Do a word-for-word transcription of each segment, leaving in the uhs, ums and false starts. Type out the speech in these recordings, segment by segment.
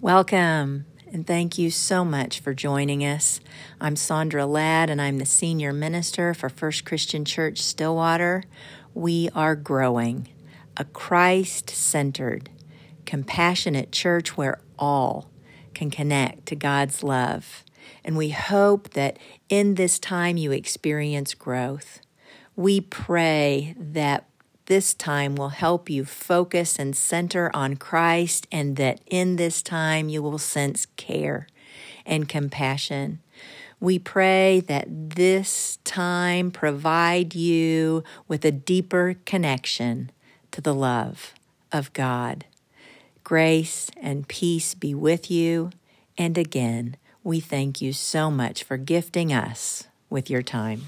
Welcome, and thank you so much for joining us. I'm Sandra Ladd, and I'm the Senior Minister for First Christian Church Stillwater. We are growing, a Christ-centered, compassionate church where all can connect to God's love. And we hope that in this time you experience growth. We pray that this time will help you focus and center on Christ, and that in this time you will sense care and compassion. We pray that this time provide you with a deeper connection to the love of God. Grace and peace be with you. And again, we thank you so much for gifting us with your time.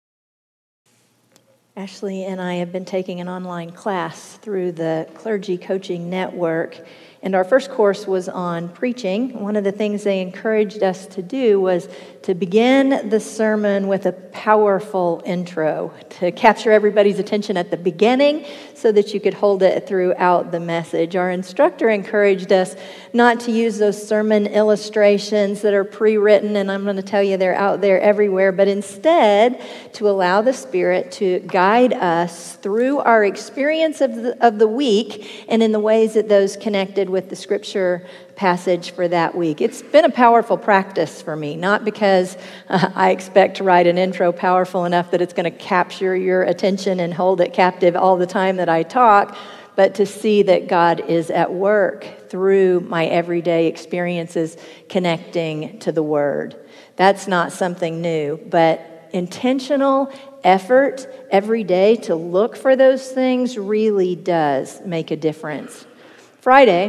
Ashley and I have been taking an online class through the Clergy Coaching Network, and our first course was on preaching. One of the things they encouraged us to do was to begin the sermon with a powerful intro to capture everybody's attention at the beginning so that you could hold it throughout the message. Our instructor encouraged us not to use those sermon illustrations that are pre-written, and I'm going to tell you they're out there everywhere, but instead to allow the Spirit to guide us through our experience of the, of the week and in the ways that those connected with the scripture passage for that week. It's been a powerful practice for me, not because uh, I expect to write an intro powerful enough that it's going to capture your attention and hold it captive all the time that I talk, but to see that God is at work through my everyday experiences connecting to the Word. That's not something new, but intentional effort every day to look for those things really does make a difference. Friday,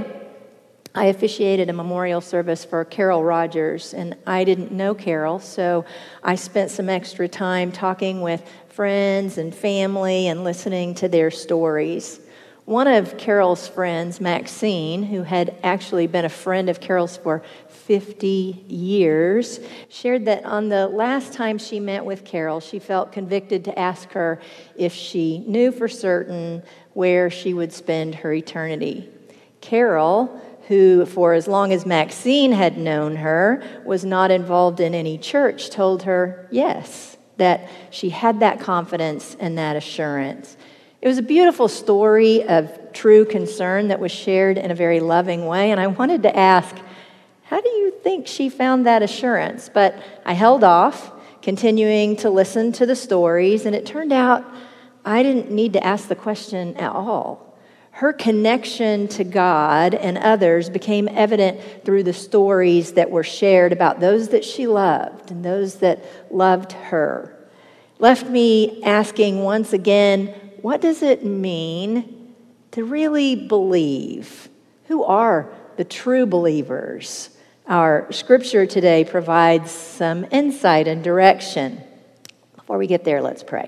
I officiated a memorial service for Carol Rogers, and I didn't know Carol, so I spent some extra time talking with friends and family and listening to their stories. One of Carol's friends, Maxine, who had actually been a friend of Carol's for fifty years, shared that on the last time she met with Carol, she felt convicted to ask her if she knew for certain where she would spend her eternity. Carol, who for as long as Maxine had known her, was not involved in any church, told her yes, that she had that confidence and that assurance. It was a beautiful story of true concern that was shared in a very loving way, and I wanted to ask, how do you think she found that assurance? But I held off, continuing to listen to the stories, and it turned out I didn't need to ask the question at all. Her connection to God and others became evident through the stories that were shared about those that she loved and those that loved her. Left me asking once again, what does it mean to really believe? Who are the true believers? Our scripture today provides some insight and direction. Before we get there, let's pray.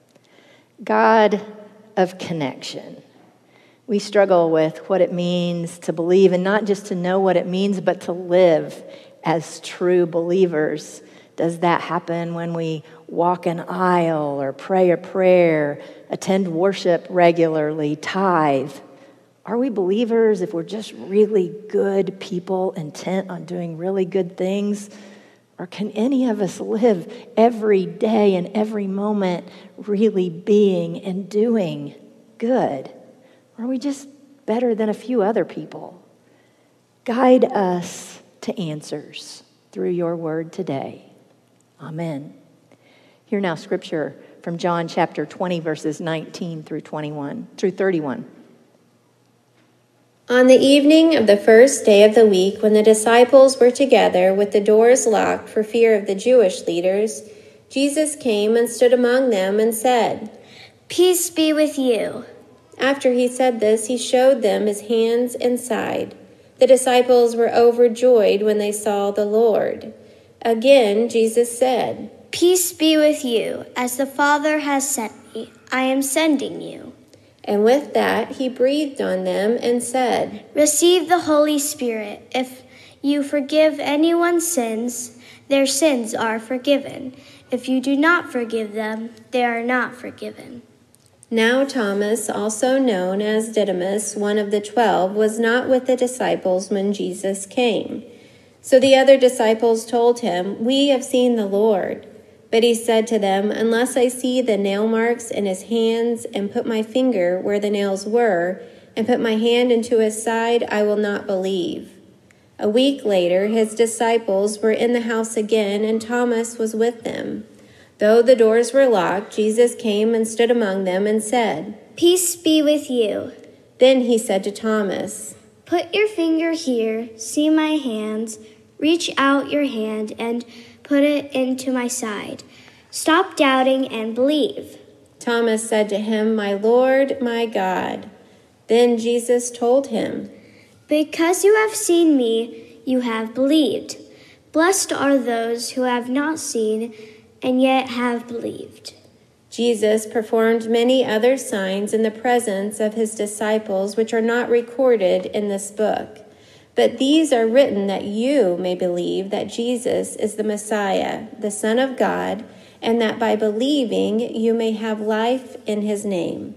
God of connection. We struggle with what it means to believe, and not just to know what it means, but to live as true believers. Does that happen when we walk an aisle or pray a prayer, attend worship regularly, tithe? Are we believers if we're just really good people intent on doing really good things? Or can any of us live every day and every moment really being and doing good? Or are we just better than a few other people? Guide us to answers through your word today. Amen. Hear now scripture from John chapter twenty, verses nineteen through twenty-one, through thirty-one. On the evening of the first day of the week, when the disciples were together with the doors locked for fear of the Jewish leaders, Jesus came and stood among them and said, "Peace be with you." After he said this, he showed them his hands and side. The disciples were overjoyed when they saw the Lord. Again, Jesus said, "Peace be with you. As the Father has sent me, I am sending you." And with that, he breathed on them and said, "Receive the Holy Spirit. If you forgive anyone's sins, their sins are forgiven. If you do not forgive them, they are not forgiven." Now Thomas, also known as Didymus, one of the twelve, was not with the disciples when Jesus came. So the other disciples told him, "We have seen the Lord." But he said to them, "Unless I see the nail marks in his hands and put my finger where the nails were and put my hand into his side, I will not believe." A week later, his disciples were in the house again, and Thomas was with them. Though the doors were locked, Jesus came and stood among them and said, Peace be with you. Then he said to Thomas, Put your finger here, see my hands, reach out your hand and put it into my side. Stop doubting and believe. Thomas said to him, My Lord, my God. Then Jesus told him, Because you have seen me, you have believed. Blessed are those who have not seen and yet have believed. Jesus performed many other signs in the presence of his disciples, which are not recorded in this book. But these are written that you may believe that Jesus is the Messiah, the Son of God, and that by believing you may have life in his name.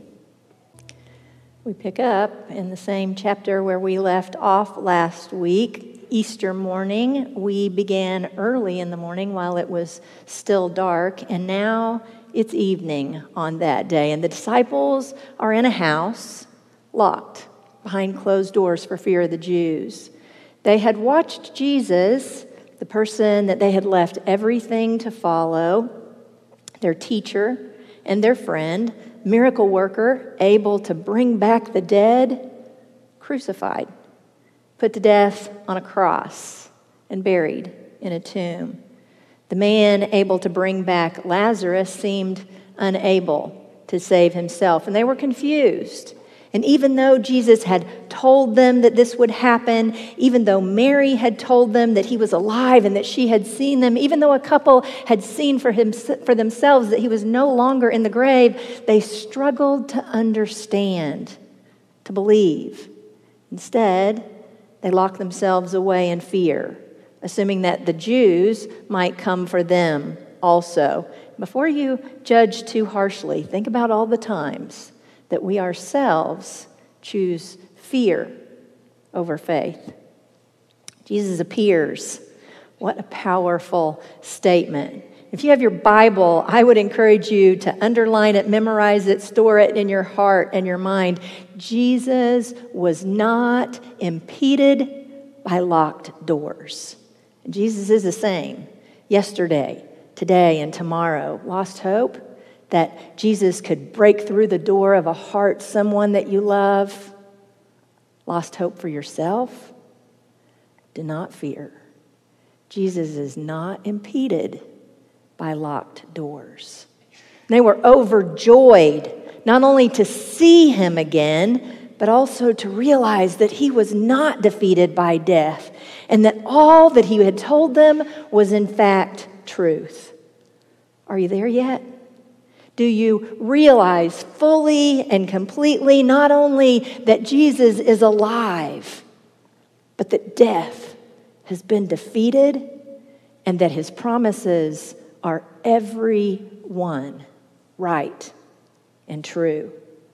We pick up in the same chapter where we left off last week. Easter morning, we began early in the morning while it was still dark, and now it's evening on that day. And the disciples are in a house, locked behind closed doors for fear of the Jews. They had watched Jesus, the person that they had left everything to follow, their teacher and their friend, miracle worker, able to bring back the dead, crucified, put to death on a cross, and buried in a tomb. The man able to bring back Lazarus seemed unable to save himself, and they were confused. And even though Jesus had told them that this would happen, even though Mary had told them that he was alive and that she had seen them, even though a couple had seen for him for themselves that he was no longer in the grave, they struggled to understand, to believe. Instead, they locked themselves away in fear, assuming that the Jews might come for them also. Before you judge too harshly, think about all the times that we ourselves choose fear over faith. Jesus appears. What a powerful statement. If you have your Bible, I would encourage you to underline it, memorize it, store it in your heart and your mind. Jesus was not impeded by locked doors. And Jesus is the same yesterday, today, and tomorrow. Lost hope? That Jesus could break through the door of a heart, someone that you love. Lost hope for yourself? Do not fear. Jesus is not impeded by locked doors. They were overjoyed, not only to see him again, but also to realize that he was not defeated by death, and that all that he had told them was in fact truth. Are you there yet? Do you realize fully and completely not only that Jesus is alive, but that death has been defeated and that his promises are every one right and true?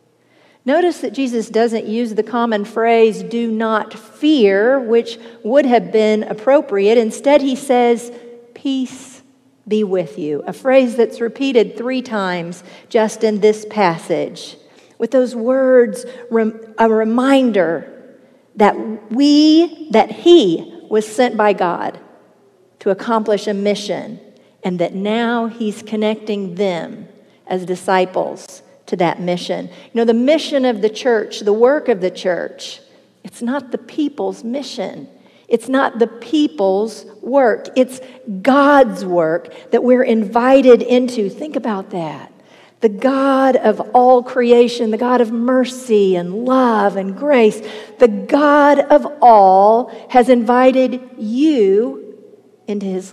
Notice that Jesus doesn't use the common phrase, do not fear, which would have been appropriate. Instead, he says, peace be with you, a phrase that's repeated three times just in this passage. With those words, a reminder that we, that he was sent by God to accomplish a mission, and that now he's connecting them as disciples to that mission. You know, the mission of the church, the work of the church, it's not the people's mission. It's not the people's work. It's God's work that we're invited into. Think about that. The God of all creation, the God of mercy and love and grace, the God of all has invited you into his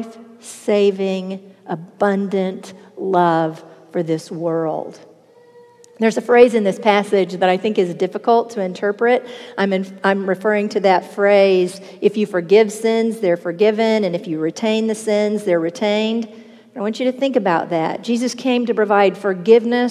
life-saving, abundant love for this world. There's a phrase in this passage that I think is difficult to interpret. I'm, in, I'm referring to that phrase, if you forgive sins, they're forgiven, and if you retain the sins, they're retained. I want you to think about that. Jesus came to provide forgiveness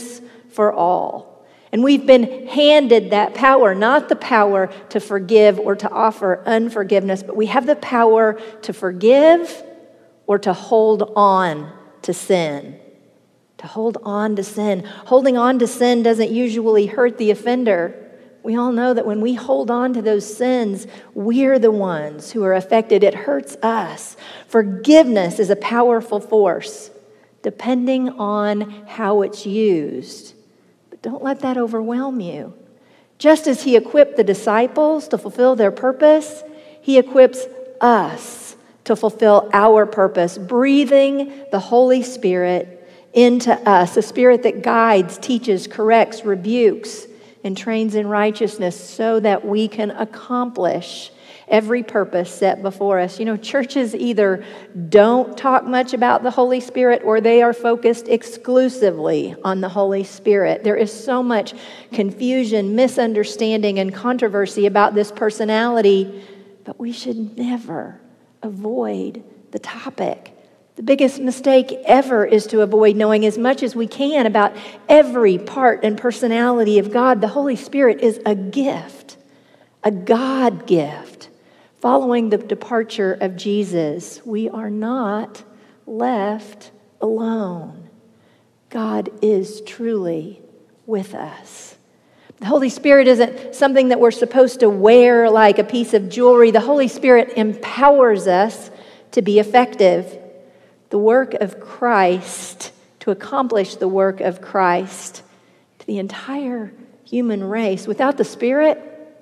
for all. And we've been handed that power, not the power to forgive or to offer unforgiveness, but we have the power to forgive or to hold on to sin. To hold on to sin. Holding on to sin doesn't usually hurt the offender. We all know that when we hold on to those sins, we're the ones who are affected. It hurts us. Forgiveness is a powerful force, depending on how it's used. But don't let that overwhelm you. Just as he equipped the disciples to fulfill their purpose, he equips us to fulfill our purpose, breathing the Holy Spirit into us, a Spirit that guides, teaches, corrects, rebukes, and trains in righteousness so that we can accomplish every purpose set before us. You know, churches either don't talk much about the Holy Spirit or they are focused exclusively on the Holy Spirit. There is so much confusion, misunderstanding, and controversy about this personality, but we should never avoid the topic. The biggest mistake ever is to avoid knowing as much as we can about every part and personality of God. The Holy Spirit is a gift, a God gift. Following the departure of Jesus, we are not left alone. God is truly with us. The Holy Spirit isn't something that we're supposed to wear like a piece of jewelry. The Holy Spirit empowers us to be effective. The work of Christ, to accomplish the work of Christ to the entire human race. Without the Spirit,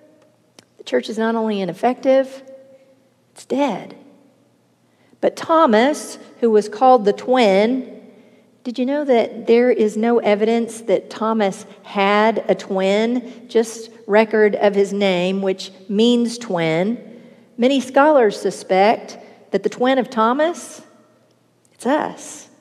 the church is not only ineffective, it's dead. But Thomas, who was called the twin, did you know that there is no evidence that Thomas had a twin? Just record of his name, which means twin. Many scholars suspect that the twin of Thomas, it's us.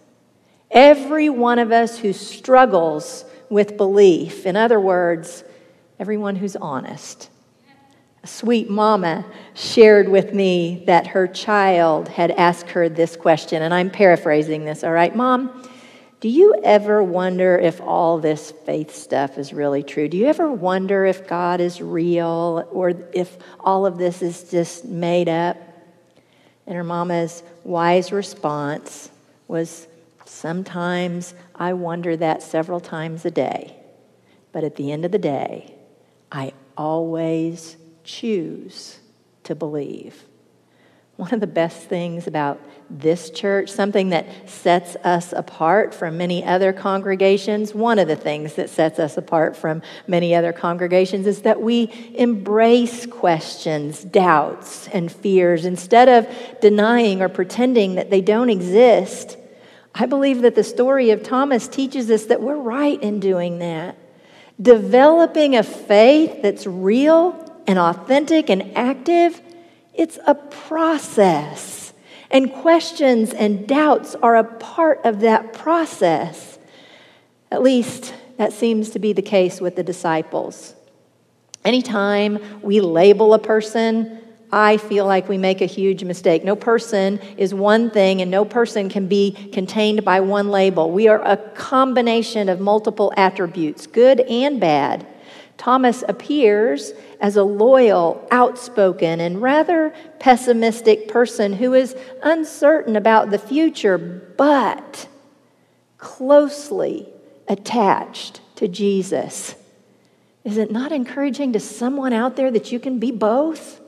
Every one of us who struggles with belief. In other words, everyone who's honest. A sweet mama shared with me that her child had asked her this question, and I'm paraphrasing this, all right? Mom, do you ever wonder if all this faith stuff is really true? Do you ever wonder if God is real or if all of this is just made up? And her mama's wise response was, sometimes I wonder that several times a day. But at the end of the day, I always choose to believe. One of the best things about this church, something that sets us apart from many other congregations, one of the things that sets us apart from many other congregations is that we embrace questions, doubts, and fears instead of denying or pretending that they don't exist. I believe that the story of Thomas teaches us that we're right in doing that. Developing a faith that's real and authentic and active, it's a process. And questions and doubts are a part of that process. At least that seems to be the case with the disciples. Anytime we label a person, I feel like we make a huge mistake. No person is one thing, and no person can be contained by one label. We are a combination of multiple attributes, good and bad. Thomas appears as a loyal, outspoken, and rather pessimistic person who is uncertain about the future, but closely attached to Jesus. Is it not encouraging to someone out there that you can be both?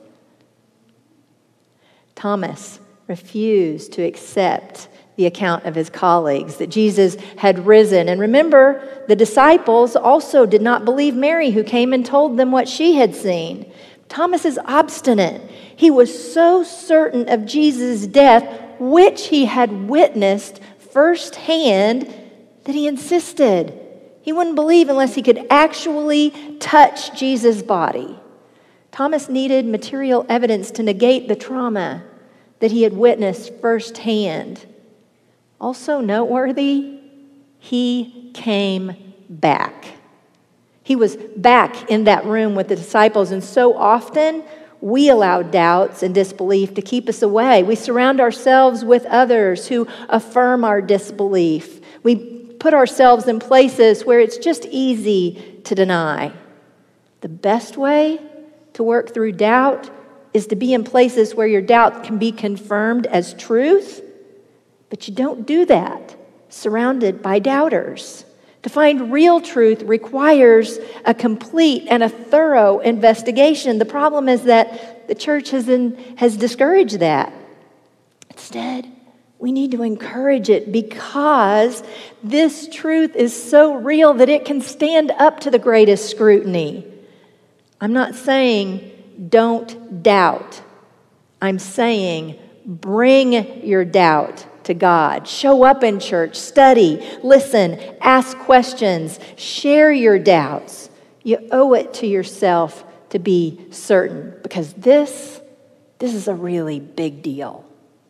Thomas refused to accept the account of his colleagues that Jesus had risen. And remember, the disciples also did not believe Mary, who came and told them what she had seen. Thomas is obstinate. He was so certain of Jesus' death, which he had witnessed firsthand, that he insisted. He wouldn't believe unless he could actually touch Jesus' body. Thomas needed material evidence to negate the trauma that he had witnessed firsthand. Also noteworthy, he came back. He was back in that room with the disciples, and so often we allow doubts and disbelief to keep us away. We surround ourselves with others who affirm our disbelief. We put ourselves in places where it's just easy to deny. The best way to work through doubt is to be in places where your doubt can be confirmed as truth, but you don't do that surrounded by doubters. To find real truth requires a complete and a thorough investigation. The problem is that the church has, in, has discouraged that. Instead, we need to encourage it because this truth is so real that it can stand up to the greatest scrutiny. I'm not saying don't doubt. I'm saying bring your doubt to God. Show up in church, study, listen, ask questions, share your doubts. You owe it to yourself to be certain because this, this is a really big deal.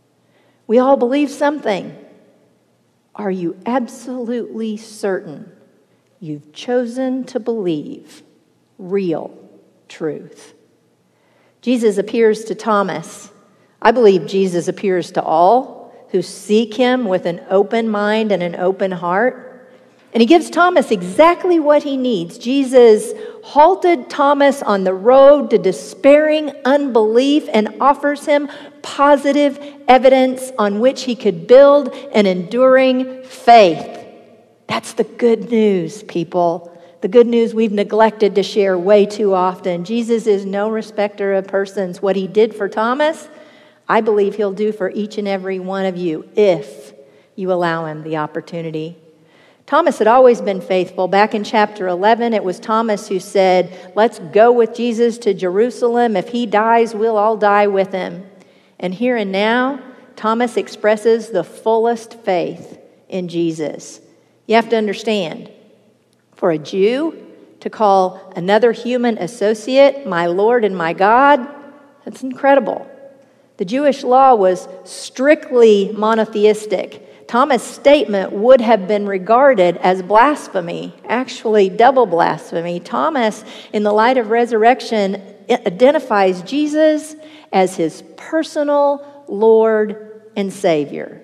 We all believe something. Are you absolutely certain you've chosen to believe real truth? Jesus appears to Thomas. I believe Jesus appears to all who seek him with an open mind and an open heart. And he gives Thomas exactly what he needs. Jesus halted Thomas on the road to despairing unbelief and offers him positive evidence on which he could build an enduring faith. That's the good news, people. The good news we've neglected to share way too often. Jesus is no respecter of persons. What he did for Thomas, I believe he'll do for each and every one of you if you allow him the opportunity. Thomas had always been faithful. Back in chapter eleven, it was Thomas who said, let's go with Jesus to Jerusalem. If he dies, we'll all die with him. And here and now, Thomas expresses the fullest faith in Jesus. You have to understand, for a Jew to call another human associate my Lord and my God, that's incredible. The Jewish law was strictly monotheistic. Thomas' statement would have been regarded as blasphemy, actually double blasphemy. Thomas, in the light of resurrection, identifies Jesus as his personal Lord and Savior.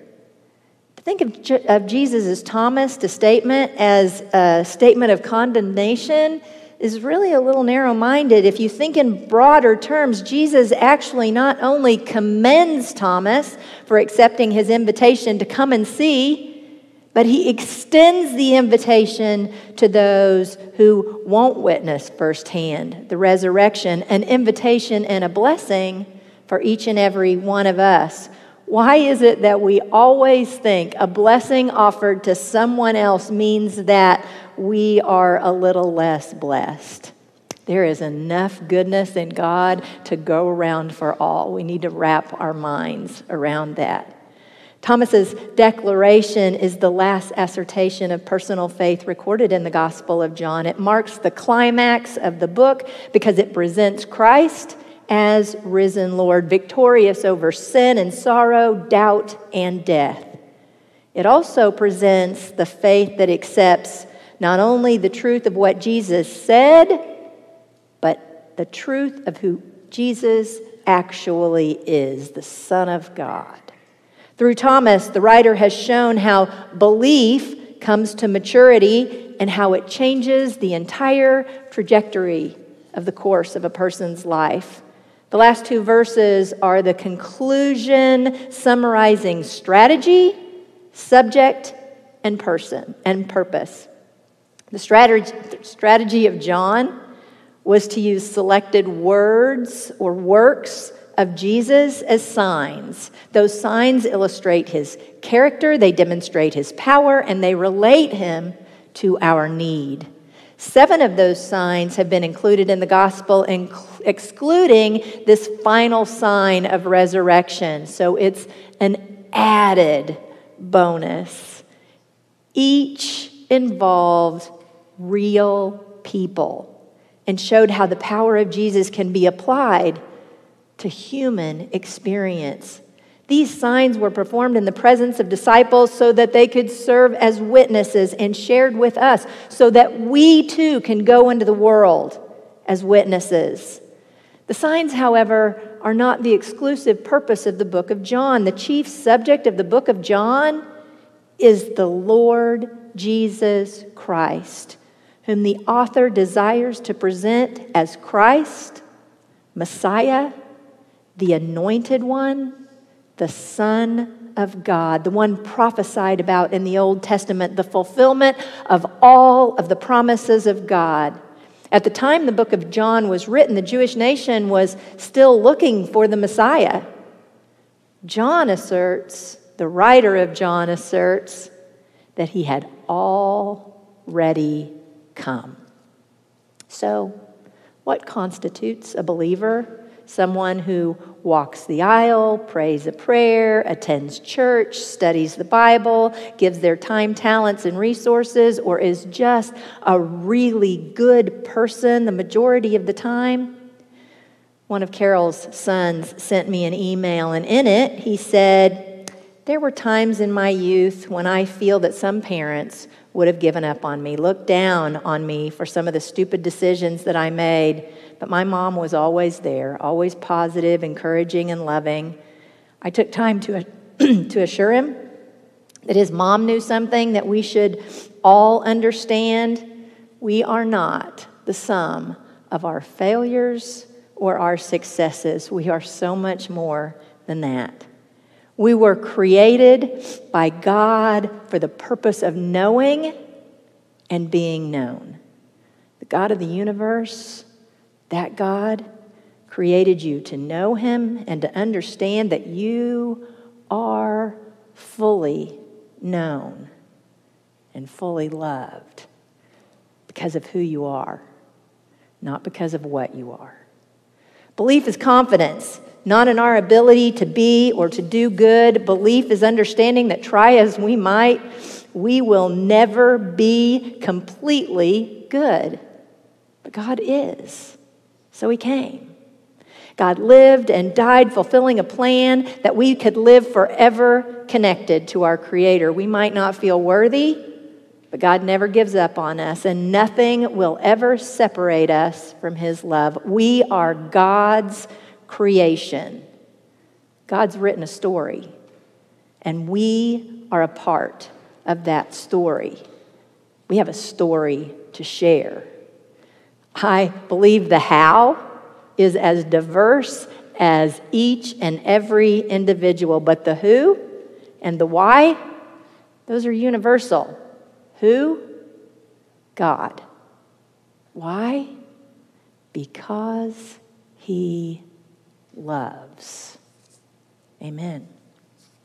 To think of, of Jesus as Thomas, the statement as a statement of condemnation, is really a little narrow-minded. If you think in broader terms, Jesus actually not only commends Thomas for accepting his invitation to come and see, but he extends the invitation to those who won't witness firsthand the resurrection, an invitation and a blessing for each and every one of us. Why is it that we always think a blessing offered to someone else means that we are a little less blessed? There is enough goodness in God to go around for all. We need to wrap our minds around that. Thomas's declaration is the last assertion of personal faith recorded in the Gospel of John. It marks the climax of the book because it presents Christ as risen Lord, victorious over sin and sorrow, doubt and death. It also presents the faith that accepts not only the truth of what Jesus said, but the truth of who Jesus actually is, the Son of God. Through Thomas, the writer has shown how belief comes to maturity and how it changes the entire trajectory of the course of a person's life. The last two verses are the conclusion summarizing strategy, subject, and person and purpose. The strategy, strategy of John was to use selected words or works of Jesus as signs. Those signs illustrate his character, they demonstrate his power, and they relate him to our need. Seven of those signs have been included in the gospel, inc- excluding this final sign of resurrection. So it's an added bonus. Each involved real people and showed how the power of Jesus can be applied to human experience. These signs were performed in the presence of disciples so that they could serve as witnesses and shared with us so that we too can go into the world as witnesses. The signs, however, are not the exclusive purpose of the book of John. The chief subject of the book of John is the Lord Jesus Christ, whom the author desires to present as Christ, Messiah, the Anointed One, the Son of God, the one prophesied about in the Old Testament, the fulfillment of all of the promises of God. At the time the book of John was written, the Jewish nation was still looking for the Messiah. John asserts, the writer of John asserts, that he had already come. So, what constitutes a believer? Someone who walks the aisle, prays a prayer, attends church, studies the Bible, gives their time, talents, and resources, or is just a really good person the majority of the time? One of Carol's sons sent me an email, and in it he said, "There were times in my youth when I feel that some parents would have given up on me, looked down on me for some of the stupid decisions that I made. But my mom was always there, always positive, encouraging, and loving." I took time to, to assure him that his mom knew something that we should all understand. We are not the sum of our failures or our successes. We are so much more than that. We were created by God for the purpose of knowing and being known. The God of the universe, that God, created you to know him and to understand that you are fully known and fully loved because of who you are, not because of what you are. Belief is confidence, not in our ability to be or to do good. Belief is understanding that try as we might, we will never be completely good. But God is. So he came. God lived and died fulfilling a plan that we could live forever connected to our Creator. We might not feel worthy, but God never gives up on us, and nothing will ever separate us from his love. We are God's creation. God's written a story, and we are a part of that story. We have a story to share. I believe the how is as diverse as each and every individual, but the who and the why, those are universal. Who? God. Why? Because he loves. Amen.